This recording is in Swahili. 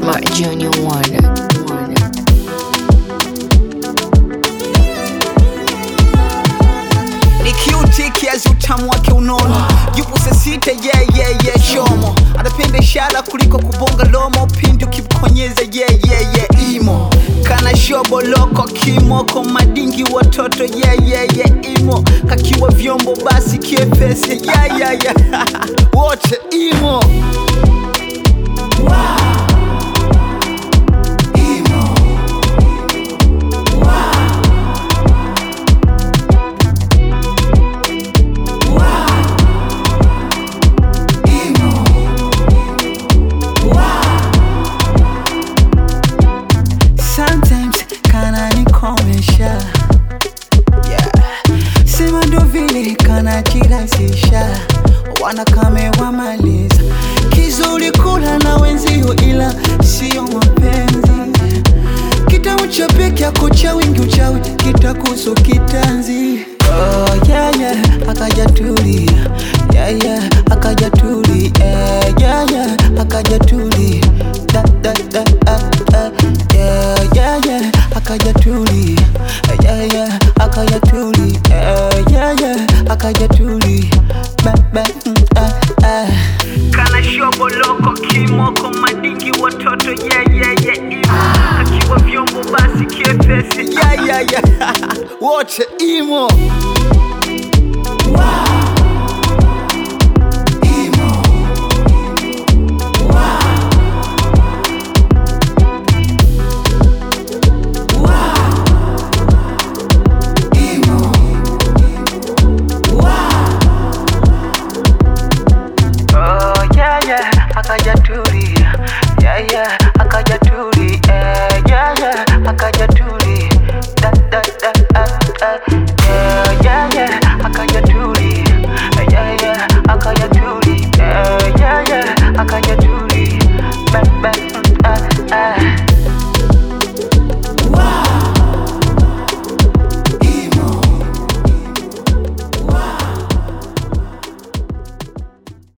Smart Junior Wonder. Ni cute kiasi utamu wake unono. Yupo sesite shomo. Anapenda ishara kuliko kubonga lomo. Pindi ukimkonyeza imo. Kana shobo loko kimoko madingi watoto imo. Kakiwa vyombo basi kiepesi wote imo. Sometimes kana nikomesha, sema ndo vile kana kirasisha. Wanakame wamaliza kizuri kula na wenzio, ila sio mapenzi. Kitamu cha peke yako cha wingi uchawi, kitakuso kitanzi. Oh akaja tulia, akaja tulia, akaja tulia, akaja tulia, akaja tulia, akaja tulia, kana shobo loko kimoko madingi watoto imo. Akiwa vyombo basi kiepesi wote imo.